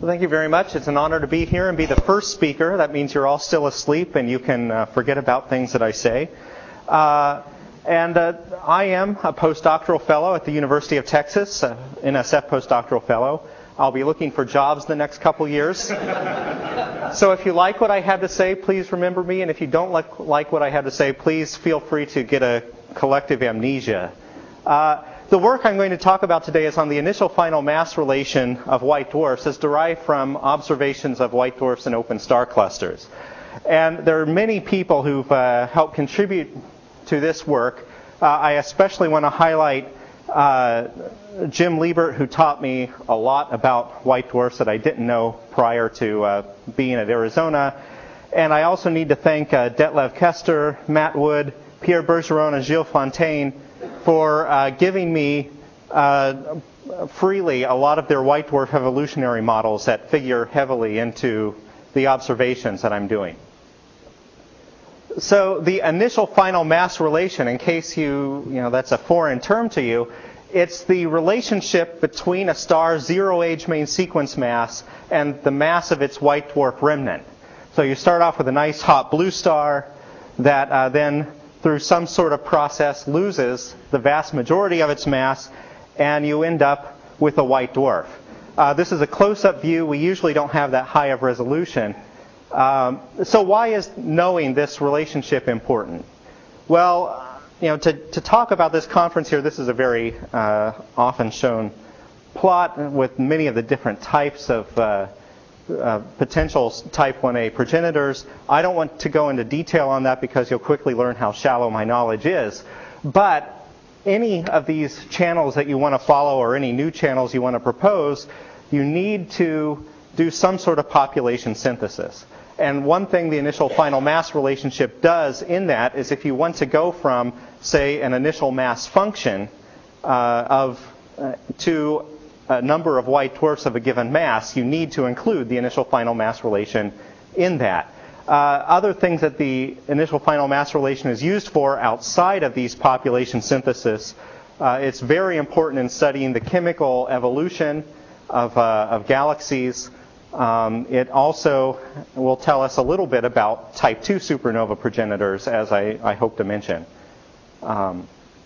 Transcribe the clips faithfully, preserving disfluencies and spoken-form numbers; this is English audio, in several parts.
Well, thank you very much. It's an honor to be here and be the first speaker. That means you're all still asleep and you can uh, forget about things that I say. Uh, and uh, I am a postdoctoral fellow at the University of Texas, uh, N S F postdoctoral fellow. I'll be looking for jobs the next couple years. So if you like what I had to say, please remember me. And if you don't like, like what I had to say, please feel free to get a collective amnesia. Uh, the work I'm going to talk about today is on the initial final mass relation of white dwarfs as derived from observations of white dwarfs in open star clusters. And there are many people who've uh, helped contribute to this work. Uh, I especially want to highlight uh, Jim Liebert, who taught me a lot about white dwarfs that I didn't know prior to uh, being at Arizona. And I also need to thank uh, Detlev Kester, Matt Wood, Pierre Bergeron, and Gilles Fontaine for uh, giving me uh, freely a lot of their white dwarf evolutionary models that figure heavily into the observations that I'm doing. So the initial final mass relation, in case you, you know, that's a foreign term to you, it's the relationship between a star's zero-age main sequence mass and the mass of its white dwarf remnant. So you start off with a nice hot blue star that uh, then, through some sort of process, loses the vast majority of its mass, and you end up with a white dwarf. Uh, this is a close-up view. We usually don't have that high of resolution. Um, so why is knowing this relationship important? Well, you know, to, to talk about this conference here, this is a very uh, often shown plot with many of the different types of uh, uh, potential type one A progenitors. I don't want to go into detail on that because you'll quickly learn how shallow my knowledge is. But any of these channels that you want to follow or any new channels you want to propose, you need to do some sort of population synthesis. And one thing the initial final mass relationship does in that is if you want to go from, say, an initial mass function uh, of uh, to a number of white dwarfs of a given mass, you need to include the initial final mass relation in that. Uh, other things that the initial final mass relation is used for outside of these population synthesis, uh, it's very important in studying the chemical evolution of, uh, of galaxies. Um, it also will tell us a little bit about type two supernova progenitors, as I, I hope to mention. Um,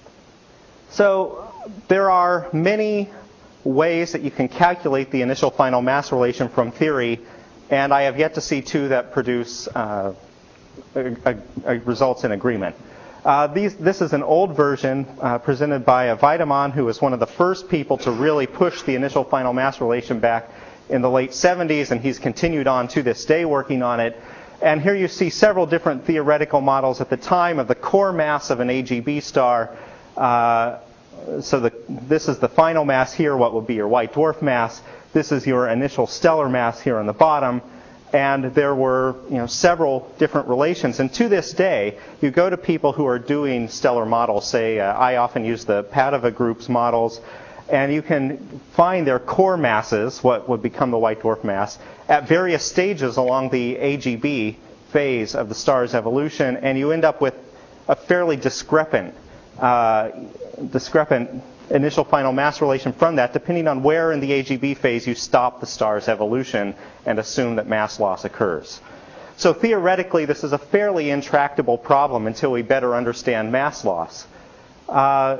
so there are many ways that you can calculate the initial final mass relation from theory, and I have yet to see two that produce uh, a, a, a results in agreement. Uh, these, this is an old version uh, presented by Weidemann, who was one of the first people to really push the initial final mass relation back in the late seventies, and he's continued on to this day working on it. And here you see several different theoretical models at the time of the core mass of an A G B star. Uh, so the, this is the final mass here, what would be your white dwarf mass. This is your initial stellar mass here on the bottom. And there were, you know, several different relations. And to this day, you go to people who are doing stellar models. Say, uh, I often use the Padova group's models. And you can find their core masses, what would become the white dwarf mass, at various stages along the A G B phase of the star's evolution, and you end up with a fairly discrepant, uh, discrepant initial final mass relation from that, depending on where in the A G B phase you stop the star's evolution and assume that mass loss occurs. So theoretically, this is a fairly intractable problem until we better understand mass loss. Uh,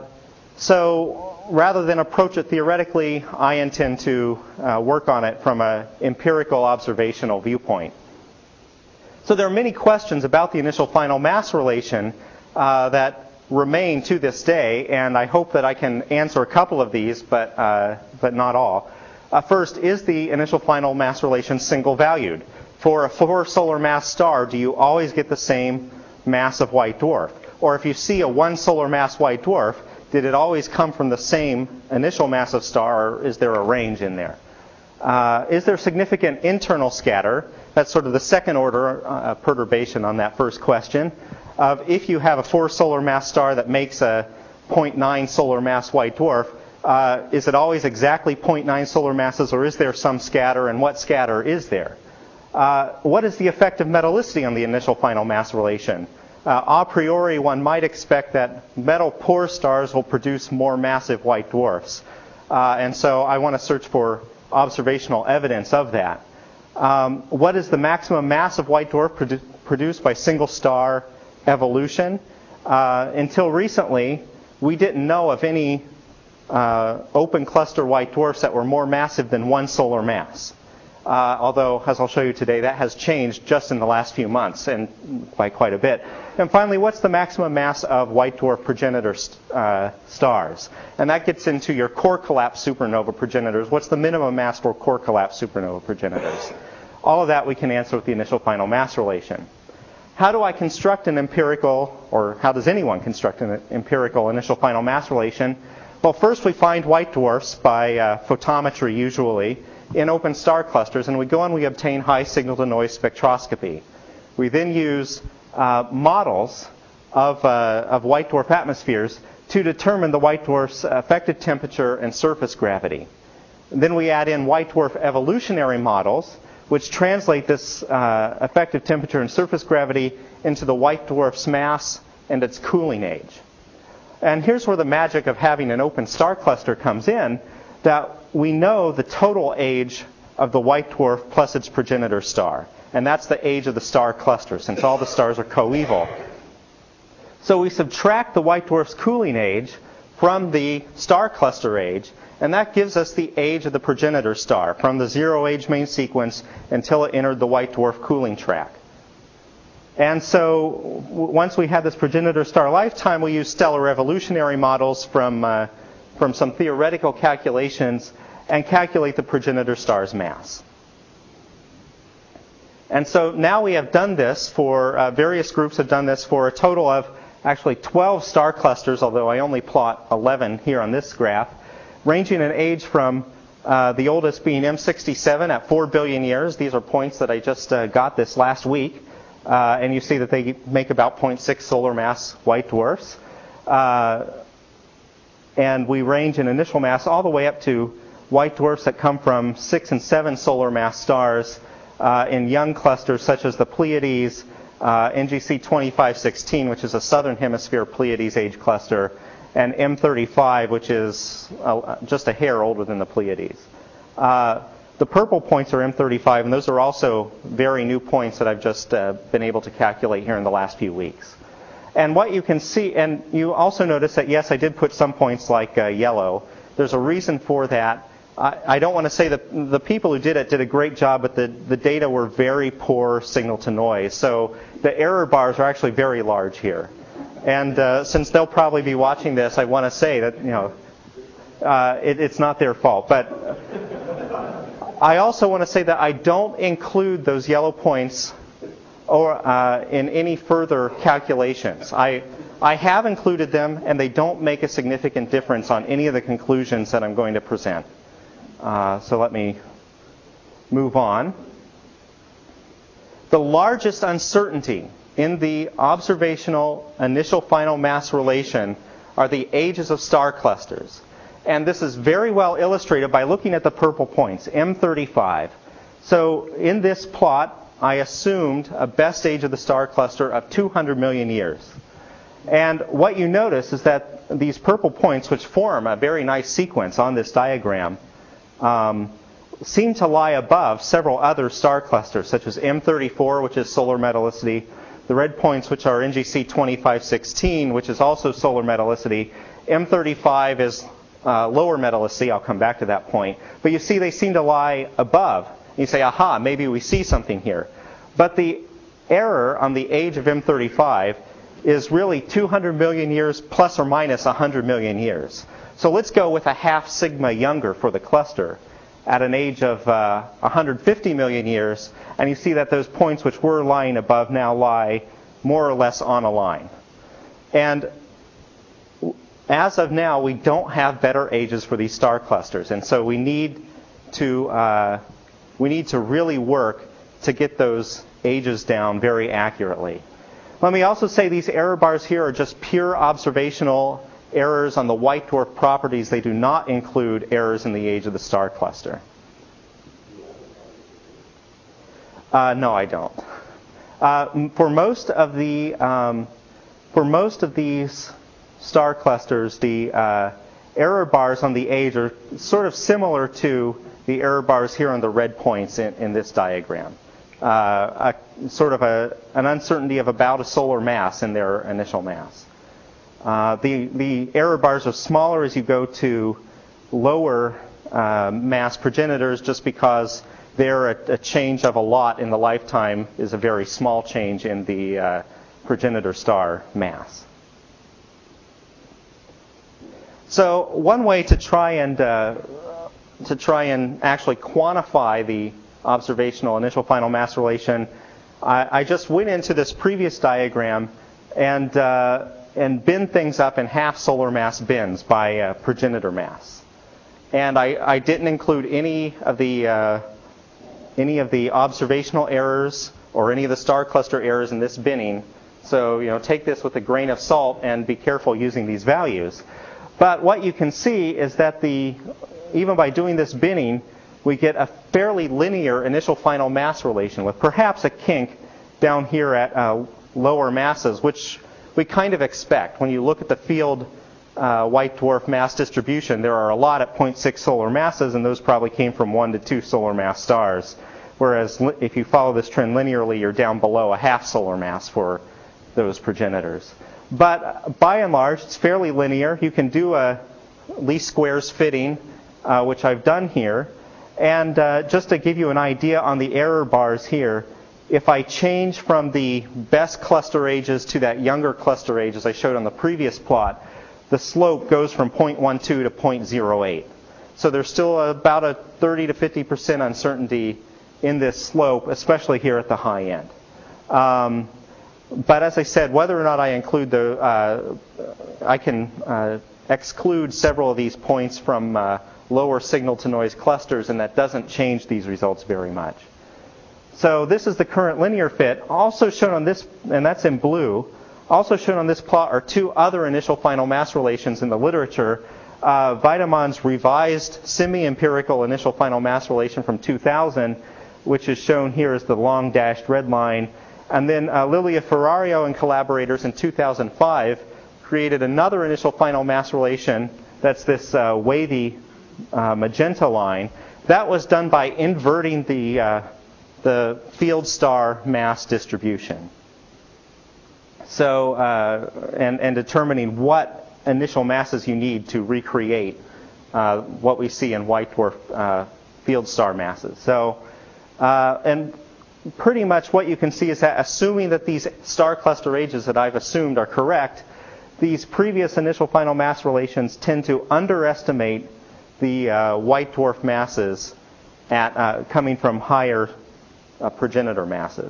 so rather than approach it theoretically, I intend to uh, work on it from an empirical observational viewpoint. So there are many questions about the initial final mass relation uh, that remain to this day, and I hope that I can answer a couple of these, but, uh, but not all. Uh, first, is the initial final mass relation single-valued? For a four solar mass star, do you always get the same mass of white dwarf? Or if you see a one solar mass white dwarf, did it always come from the same initial mass of star, or is there a range in there? Uh, is there significant internal scatter? That's sort of the second order uh, perturbation on that first question. Of if you have a four solar mass star that makes a zero point nine solar mass white dwarf, uh, is it always exactly zero point nine solar masses, or is there some scatter, and what scatter is there? Uh, what is the effect of metallicity on the initial final mass relation? Uh, a priori, one might expect that metal-poor stars will produce more massive white dwarfs. Uh, and so I want to search for observational evidence of that. Um, what is the maximum mass of white dwarf produ- produced by single star evolution? Uh, until recently, we didn't know of any uh, open cluster white dwarfs that were more massive than one solar mass. Uh, although, as I'll show you today, that has changed just in the last few months and by quite a bit. And finally, what's the maximum mass of white dwarf progenitor st- uh, stars? And that gets into your core collapse supernova progenitors. What's the minimum mass for core collapse supernova progenitors? All of that we can answer with the initial final mass relation. How do I construct an empirical, or how does anyone construct an empirical initial final mass relation? Well, first we find white dwarfs by uh, photometry usually in open star clusters, and we go and we obtain high signal-to-noise spectroscopy. We then use uh, models of, uh, of white dwarf atmospheres to determine the white dwarf's effective temperature and surface gravity. And then we add in white dwarf evolutionary models, which translate this uh, effective temperature and surface gravity into the white dwarf's mass and its cooling age. And here's where the magic of having an open star cluster comes in, that we know the total age of the white dwarf plus its progenitor star. And that's the age of the star cluster, since all the stars are coeval. So we subtract the white dwarf's cooling age from the star cluster age, and that gives us the age of the progenitor star from the zero-age main sequence until it entered the white dwarf cooling track. And so w- once we had this progenitor star lifetime, we used stellar evolutionary models from, uh, from some theoretical calculations and calculate the progenitor star's mass. And so now we have done this for, uh, various groups have done this for a total of actually twelve star clusters, although I only plot eleven here on this graph, ranging in age from uh, the oldest being M sixty-seven at four billion years. These are points that I just uh, got this last week. Uh, and you see that they make about zero point six solar mass white dwarfs. Uh, and we range in initial mass all the way up to white dwarfs that come from six and seven solar mass stars uh, in young clusters such as the Pleiades, uh, N G C twenty-five sixteen, which is a southern hemisphere Pleiades age cluster, and M thirty-five, which is uh, just a hair older than the Pleiades. Uh, the purple points are M thirty-five, and those are also very new points that I've just uh, been able to calculate here in the last few weeks. And what you can see, and you also notice that, yes, I did put some points like uh, yellow. There's a reason for that. I, I don't want to say that the people who did it did a great job, but the, the data were very poor signal to noise. So the error bars are actually very large here. And uh, since they'll probably be watching this, I want to say that, you know, uh, it, it's not their fault. But I also want to say that I don't include those yellow points or uh, in any further calculations. I I have included them, and they don't make a significant difference on any of the conclusions that I'm going to present. Uh, so let me move on. The largest uncertainty in the observational initial final mass relation are the ages of star clusters. And this is very well illustrated by looking at the purple points, M thirty-five. So in this plot, I assumed a best age of the star cluster of two hundred million years. And what you notice is that these purple points, which form a very nice sequence on this diagram, um, seem to lie above several other star clusters, such as M thirty-four, which is solar metallicity, the red points, which are N G C twenty-five sixteen, which is also solar metallicity. M thirty-five is uh, lower metallicity. I'll come back to that point. But you see they seem to lie above. You say, aha, maybe we see something here. But the error on the age of M thirty-five is really two hundred million years plus or minus one hundred million years. So let's go with a half sigma younger for the cluster at an age of uh, one hundred fifty million years, and you see that those points which were lying above now lie more or less on a line. And as of now, we don't have better ages for these star clusters, and so we need to uh, we need to really work to get those ages down very accurately. Let me also say these error bars here are just pure observational errors on the white dwarf properties. They do not include errors in the age of the star cluster. Uh, no, I don't. Uh, for most of the um, for most of these star clusters, the uh, error bars on the age are sort of similar to the error bars here on the red points in, in this diagram. Uh, a, sort of a, an uncertainty of about a solar mass in their initial mass. Uh, the, the error bars are smaller as you go to lower uh, mass progenitors, just because there a, a change of a lot in the lifetime is a very small change in the uh, progenitor star mass. So one way to try and uh, to try and actually quantify the observational initial final mass relation, I, I just went into this previous diagram and uh, and bin things up in half solar mass bins by uh, progenitor mass, and I, I didn't include any of the uh, any of the observational errors or any of the star cluster errors in this binning. So you know, take this with a grain of salt and be careful using these values. But what you can see is that the even by doing this binning, we get a fairly linear initial final mass relation with perhaps a kink down here at uh, lower masses, which we kind of expect. When you look at the field uh, white dwarf mass distribution, there are a lot at zero point six solar masses, and those probably came from one to two solar mass stars. Whereas li- if you follow this trend linearly, you're down below a half solar mass for those progenitors. But by and large, it's fairly linear. You can do a least squares fitting, uh, which I've done here. And uh, just to give you an idea on the error bars here, if I change from the best cluster ages to that younger cluster age, as I showed on the previous plot, the slope goes from zero point one two to zero point zero eight. So there's still about a thirty to fifty percent uncertainty in this slope, especially here at the high end. Um, but as I said, whether or not I include the, uh, I can uh, exclude several of these points from uh, lower signal-to-noise clusters, and that doesn't change these results very much. So this is the current linear fit. Also shown on this, and that's in blue, also shown on this plot are two other initial final mass relations in the literature. Uh, Weideman's revised semi-empirical initial final mass relation from two thousand, which is shown here as the long dashed red line. And then uh, Lilia Ferrario and collaborators in two thousand five created another initial final mass relation. That's this uh, wavy uh, magenta line. That was done by inverting the uh, the field star mass distribution. So, uh, and, and determining what initial masses you need to recreate uh, what we see in white dwarf uh, field star masses. So, uh, and pretty much what you can see is that assuming that these star cluster ages that I've assumed are correct, these previous initial final mass relations tend to underestimate the uh, white dwarf masses at uh, coming from higher uh, progenitor masses.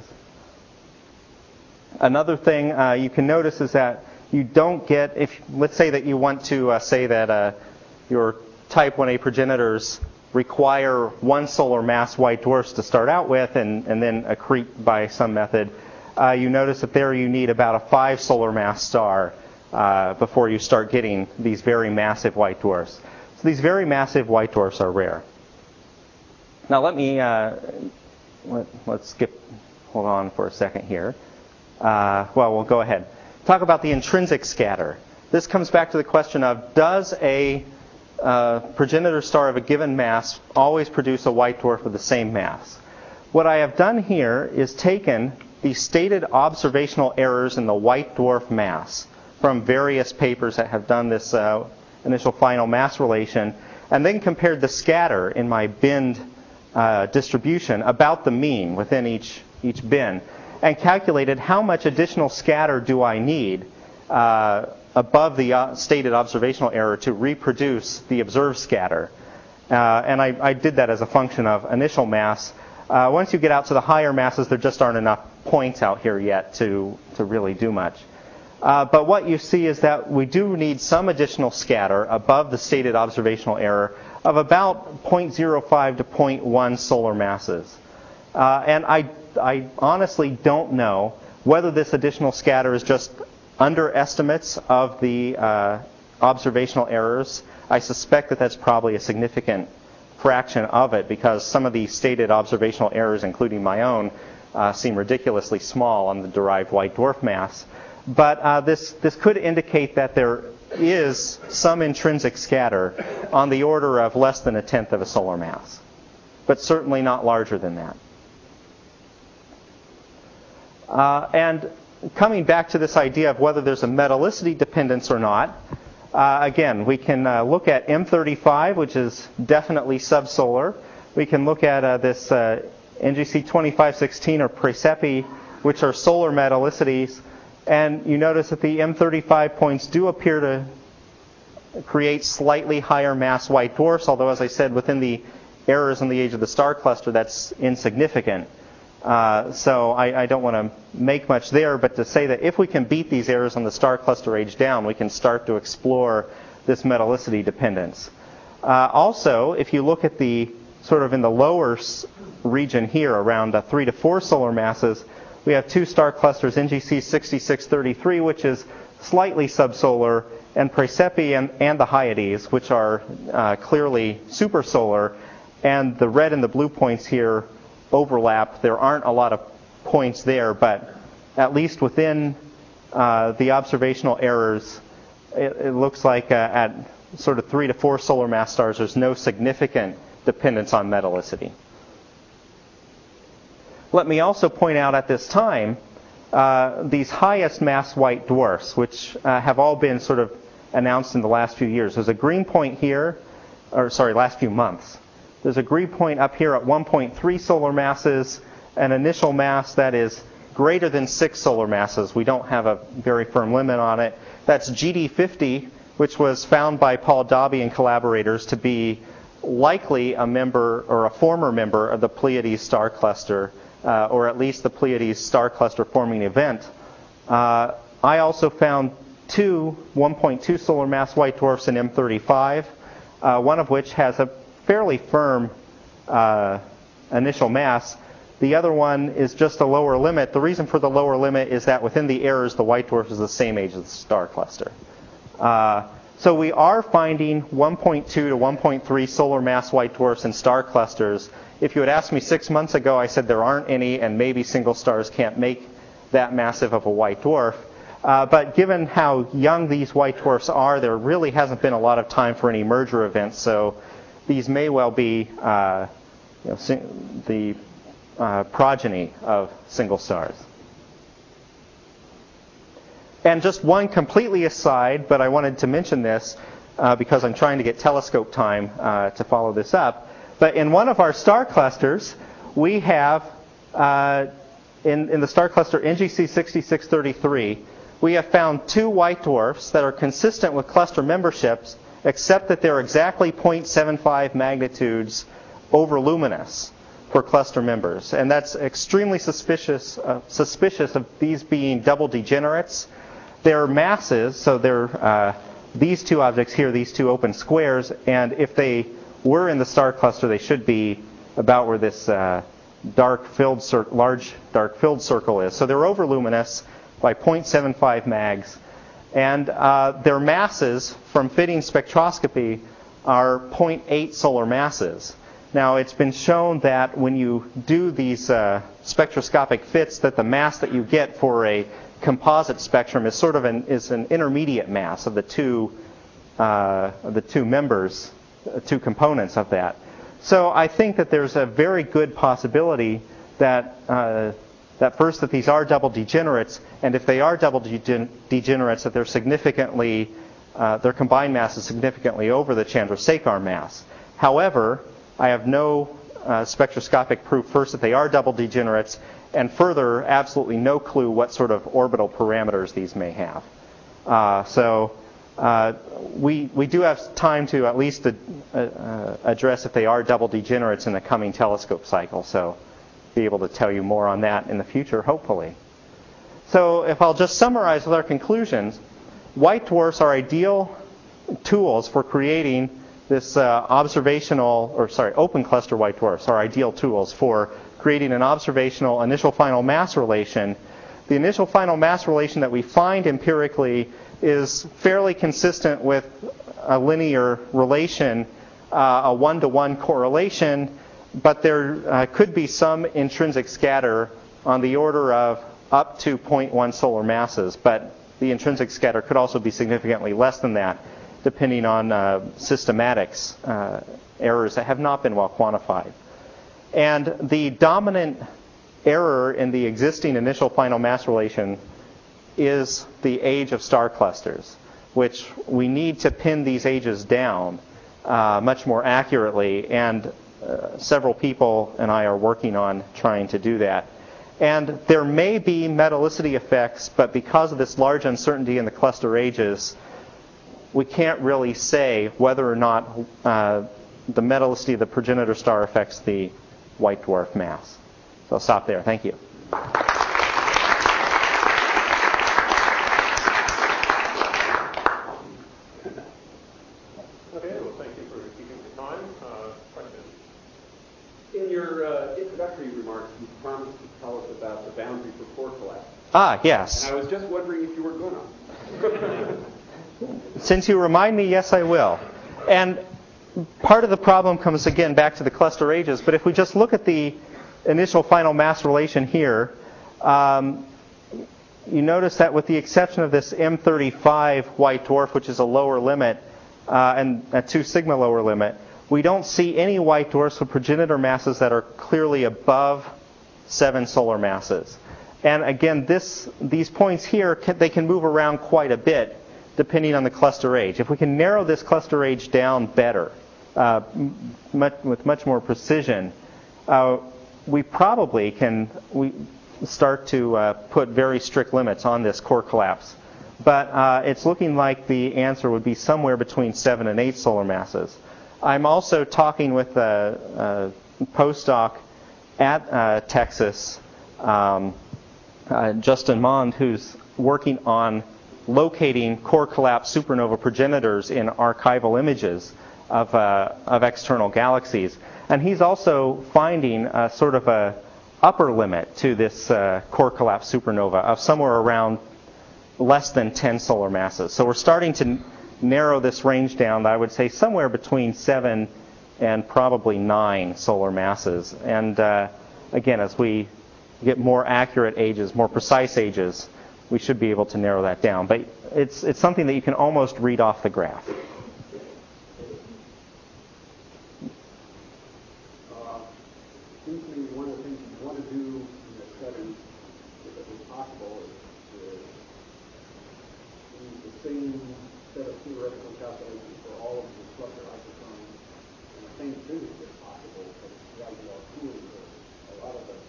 Another thing uh, you can notice is that you don't get, if let's say that you want to uh, say that uh, your type one A progenitors require one solar mass white dwarfs to start out with and, and then accrete by some method, uh, you notice that there you need about a five solar mass star uh, before you start getting these very massive white dwarfs. So these very massive white dwarfs are rare. Now let me, uh, let, let's skip, hold on for a second here. Uh, well, we'll go ahead. Talk about the intrinsic scatter. This comes back to the question of, does a uh, progenitor star of a given mass always produce a white dwarf of the same mass? What I have done here is taken the stated observational errors in the white dwarf mass from various papers that have done this uh, initial final mass relation, and then compared the scatter in my binned uh, distribution about the mean within each, each bin, and calculated how much additional scatter do I need uh, above the uh, stated observational error to reproduce the observed scatter. Uh, and I, I did that as a function of initial mass. Uh, once you get out to the higher masses, there just aren't enough points out here yet to, to really do much. Uh, but what you see is that we do need some additional scatter above the stated observational error of about zero point zero five to zero point one solar masses. Uh, and I, I honestly don't know whether this additional scatter is just underestimates of the uh, observational errors. I suspect that that's probably a significant fraction of it, because some of the stated observational errors, including my own, uh, seem ridiculously small on the derived white dwarf mass. But uh, this, this could indicate that there is some intrinsic scatter on the order of less than a tenth of a solar mass. but certainly not larger than that. Uh, and coming back to this idea of whether there's a metallicity dependence or not, uh, again, we can uh, look at M thirty-five, which is definitely subsolar. We can look at uh, this uh, N G C twenty-five sixteen or Praesepe, which are solar metallicities. And you notice that the M thirty-five points do appear to create slightly higher mass white dwarfs, although, as I said, within the errors in the age of the star cluster, that's insignificant. Uh, so I, I don't want to make much there, but to say that if we can beat these errors on the star cluster age down, we can start to explore this metallicity dependence. Uh, also, if you look at the sort of in the lower region here, around uh, three to four solar masses, we have two star clusters, N G C sixty-six thirty-three, which is slightly subsolar, and Praesepe and, and the Hyades, which are uh, clearly supersolar. And the red and the blue points here overlap. There aren't a lot of points there, but at least within uh, the observational errors, it, it looks like uh, at sort of three to four solar mass stars, there's no significant dependence on metallicity. Let me also point out at this time uh, these highest mass white dwarfs, which uh, have all been sort of announced in the last few years. There's a green point here, or sorry, last few months. There's a green point up here at one point three solar masses, an initial mass that is greater than six solar masses. We don't have a very firm limit on it. That's G D fifty, which was found by Paul Dobby and collaborators to be likely a member or a former member of the Pleiades star cluster, uh, or at least the Pleiades star cluster forming event. Uh, I also found two one point two solar mass white dwarfs in M thirty-five, uh, one of which has a fairly firm uh, initial mass. The other one is just a lower limit. The reason for the lower limit is that within the errors, the white dwarf is the same age as the star cluster. Uh, so we are finding one point two to one point three solar mass white dwarfs in star clusters. If you had asked me six months ago, I said there aren't any, and maybe single stars can't make that massive of a white dwarf. Uh, but given how young these white dwarfs are, there really hasn't been a lot of time for any merger events. So these may well be uh, you know, sing- the uh, progeny of single stars. And just one completely aside, but I wanted to mention this uh, because I'm trying to get telescope time uh, to follow this up. But in one of our star clusters, we have, uh, in, in the star cluster N G C sixty-six thirty-three, we have found two white dwarfs that are consistent with cluster memberships, except that they're exactly zero point seven five magnitudes over luminous for cluster members. And that's extremely suspicious, uh, suspicious of these being double degenerates. Their masses, so they're uh, these two objects here, these two open squares, and if they were in the star cluster, they should be about where this uh, dark filled cir- large dark filled circle is. So they're over luminous by zero point seven five mags. And uh, their masses from fitting spectroscopy are zero point eight solar masses. Now, it's been shown that when you do these uh, spectroscopic fits, that the mass that you get for a composite spectrum is sort of an is an intermediate mass of the two uh, of the two members, uh, two components of that. So I think that there's a very good possibility that. Uh, That first, that these are double degenerates, and if they are double degen- degenerates, that they're significantly, uh, their combined mass is significantly over the Chandrasekhar mass. However, I have no uh, spectroscopic proof first that they are double degenerates, and further, absolutely no clue what sort of orbital parameters these may have. Uh, so uh, we we do have time to at least uh, uh, address if they are double degenerates in the coming telescope cycle. So. Be able to tell you more on that in the future, hopefully. So if I'll just summarize with our conclusions, white dwarfs are ideal tools for creating this uh, observational, or sorry, open cluster white dwarfs are ideal tools for creating an observational initial final mass relation. The initial final mass relation that we find empirically is fairly consistent with a linear relation, uh, a one-to-one correlation, but there uh, could be some intrinsic scatter on the order of up to zero point one solar masses, but the intrinsic scatter could also be significantly less than that, depending on uh, systematics uh, errors that have not been well quantified. And the dominant error in the existing initial final mass relation is the age of star clusters, which we need to pin these ages down uh, much more accurately, and uh, several people and I are working on trying to do that. And there may be metallicity effects, but because of this large uncertainty in the cluster ages, we can't really say whether or not uh, the metallicity of the progenitor star affects the white dwarf mass. So I'll stop there. Thank you. Okay, well, thank you for keeping the time. Uh, question? In your uh, introductory remarks, you promised to tell us about the boundary for core collapse. Ah, yes. And I was just wondering if you were going to. Since you remind me, yes, I will. And part of the problem comes, again, back to the cluster ages. But if we just look at the initial final mass relation here, um, you notice that with the exception of this M thirty-five white dwarf, which is a lower limit, uh, and a two sigma lower limit, we don't see any white dwarfs with progenitor masses that are clearly above seven solar masses. And again, this, these points here, can, they can move around quite a bit depending on the cluster age. If we can narrow this cluster age down better, uh, much, with much more precision, uh, we probably can we start to uh, put very strict limits on this core collapse. But uh, it's looking like the answer would be somewhere between seven and eight solar masses. I'm also talking with a, a postdoc at uh, Texas, um, uh, Justin Mond, who's working on locating core collapse supernova progenitors in archival images of, uh, of external galaxies. And he's also finding a, sort of a upper limit to this uh, core collapse supernova of somewhere around less than ten solar masses. So we're starting to narrow this range down, I would say somewhere between seven and probably nine solar masses. And uh, again, as we get more accurate ages, more precise ages, we should be able to narrow that down. But it's, it's something that you can almost read off the graph. Uh, seems to me one of the things you want to do in this setting, if it was possible, is to use the same set of theoretical calculations for all of the cluster isochrones and the same physics if possible, but right now cooling curve. A lot of the,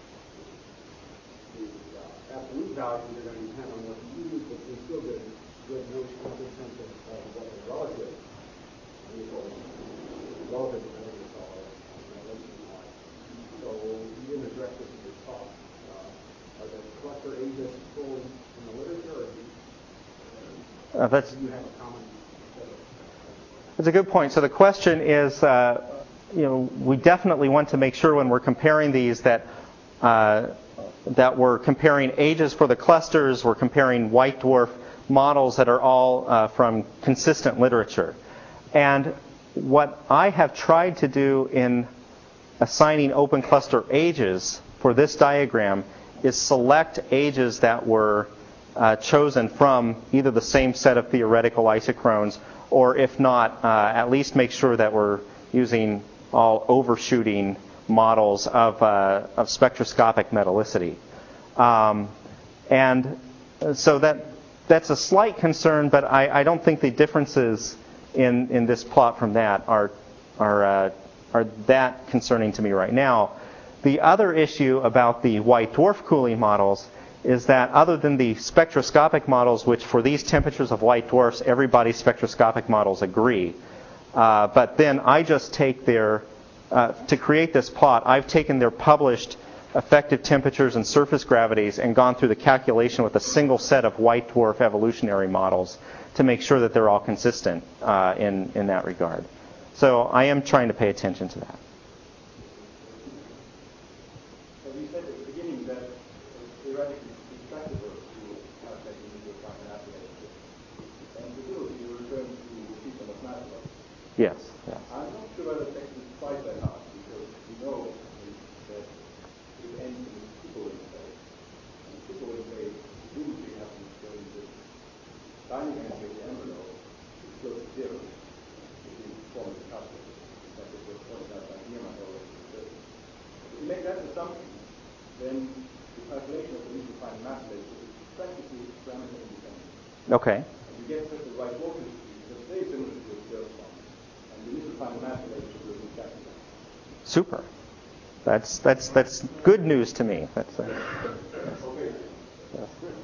the uh, absolute values are going to depend on what you use, but we still get a good notion, a good sense of uh, what the relative relative abilities are. So you didn't address this in your talk. Uh, are the cluster ages fully in the literature, or do you, uh, that's, do you have a common set of? That's a good point. So the question is, uh, you know, we definitely want to make sure when we're comparing these that uh, that we're comparing ages for the clusters, we're comparing white dwarf models that are all uh, from consistent literature. And what I have tried to do in assigning open cluster ages for this diagram is select ages that were uh, chosen from either the same set of theoretical isochrones, or if not, uh, at least make sure that we're using all overshooting models of, uh, of spectroscopic metallicity. Um, and so that that's a slight concern, but I, I don't think the differences in, in this plot from that are, are, uh, are that concerning to me right now. The other issue about the white dwarf cooling models is that other than the spectroscopic models, which for these temperatures of white dwarfs, everybody's spectroscopic models agree. Uh, but then I just take their, uh, to create this plot, I've taken their published effective temperatures and surface gravities and gone through the calculation with a single set of white dwarf evolutionary models to make sure that they're all consistent uh, in, in that regard. So I am trying to pay attention to that. So you said at the beginning that theoretically it's tractable to have taken into account mathematics. And to do it, you were referring to people of mathematics. Yes, yes. I'm not sure whether it's actually quite that hard, because we know that it ends in a superwave phase. And the superwave phase usually happens during the tiny energy of the embryo is close to zero if you form the cluster. That is what's pointed out by Guillermo already. make that assumption, then the calculation of the need to find mass laser is practically parameter independent. Okay. And you get just the right voltage that's very similar to the observed one. And the need to find mass laser will be calculated. Super. That's that's that's good news to me. That's. Uh, Okay. yeah.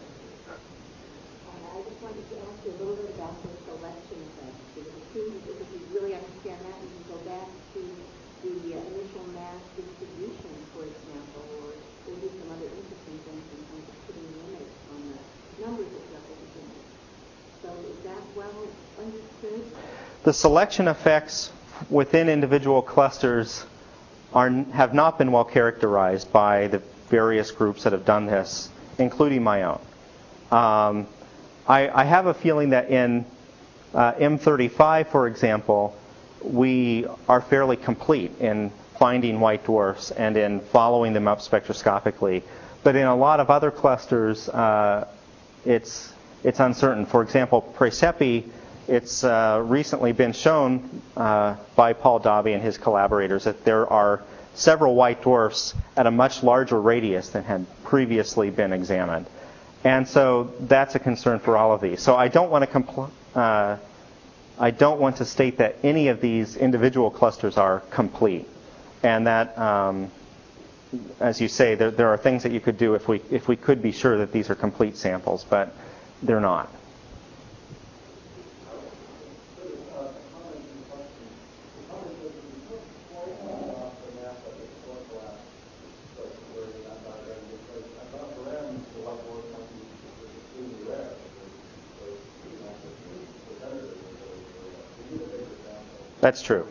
I just wanted to ask you a little bit about the selection effect, because it seems as if you really understand that, you can go back to the uh, initial mass distribution, for example, or maybe some other interesting things in terms of putting limits on the numbers of representatives. So is that well understood? The selection effects within individual clusters are have not been well characterized by the various groups that have done this, including my own. Um, I, I have a feeling that in uh, M thirty-five, for example, we are fairly complete in finding white dwarfs and in following them up spectroscopically. But in a lot of other clusters, uh, it's it's uncertain. For example, Praesepe, it's uh, recently been shown uh, by Paul Dobby and his collaborators that there are several white dwarfs at a much larger radius than had previously been examined. And so that's a concern for all of these. So I don't want to compl- uh, I don't want to state that any of these individual clusters are complete, and that, um, as you say, there, there are things that you could do if we if we could be sure that these are complete samples, but they're not. That's true.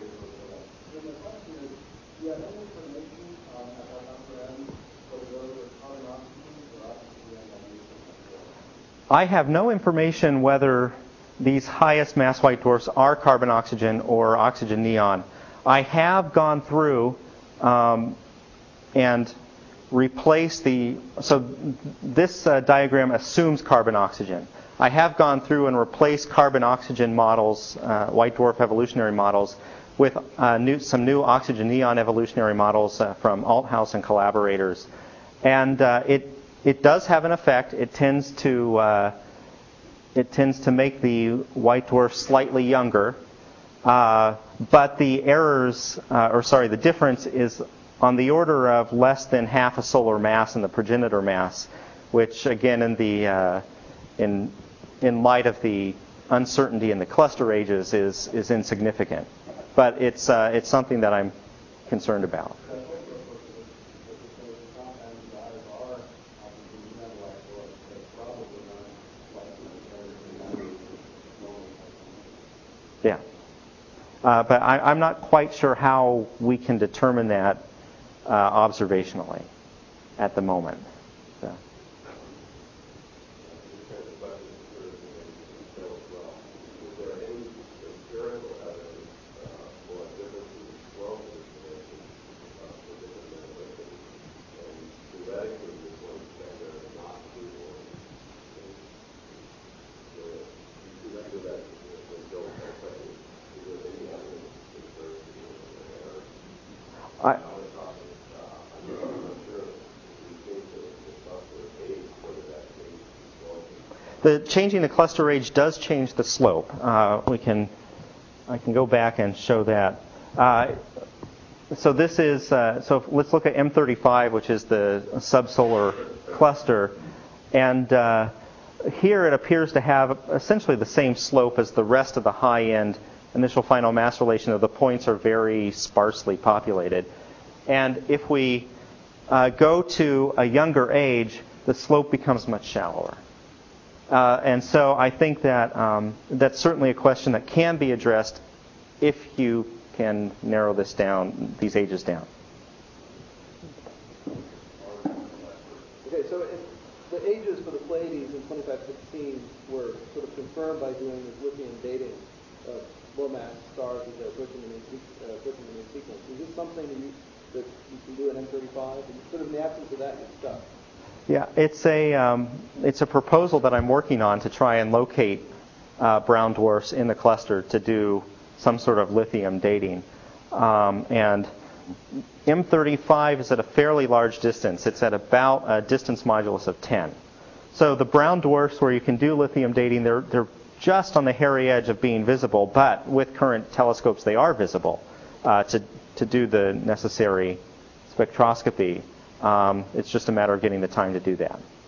I have no information whether these highest mass white dwarfs are carbon oxygen or oxygen neon. I have gone through um, and replaced the, so this uh, diagram assumes carbon oxygen. I have gone through and replaced carbon oxygen models, uh, white dwarf evolutionary models, with uh, new, some new oxygen neon evolutionary models uh, from Althaus and collaborators. And uh, it it does have an effect. It tends to uh, it tends to make the white dwarf slightly younger, uh, but the errors, uh, or sorry, the difference is on the order of less than half a solar mass in the progenitor mass, which again, in the uh, in in light of the uncertainty in the cluster ages, is is insignificant. But it's uh, it's something that I'm concerned about. Yeah. Uh, but I, I'm not quite sure how we can determine that uh, observationally at the moment. So. I, the changing the cluster age does change the slope. Uh, we can, I can go back and show that. Uh, so this is, uh, so let's look at M thirty-five, which is the subsolar cluster, and uh, here it appears to have essentially the same slope as the rest of the high-end initial final mass relation, of the points are very sparsely populated. And if we uh, go to a younger age, the slope becomes much shallower. Uh, and so I think that um, that's certainly a question that can be addressed if you can narrow this down, these ages down. Okay, so if the ages for the Pleiades in twenty-five sixteen were sort of confirmed by doing this lithium dating of low-mass stars with their approaching the main, uh, approaching the main sequence. Is this something that you, that you can do in M thirty-five? And sort of in the absence of that, you're stuck. Yeah, it's a um, it's a proposal that I'm working on to try and locate uh, brown dwarfs in the cluster to do some sort of lithium dating. Um, and M thirty-five is at a fairly large distance. It's at about a distance modulus of ten. So the brown dwarfs where you can do lithium dating, they're, they're just on the hairy edge of being visible, but with current telescopes they are visible uh, to, to do the necessary spectroscopy. Um, it's just a matter of getting the time to do that.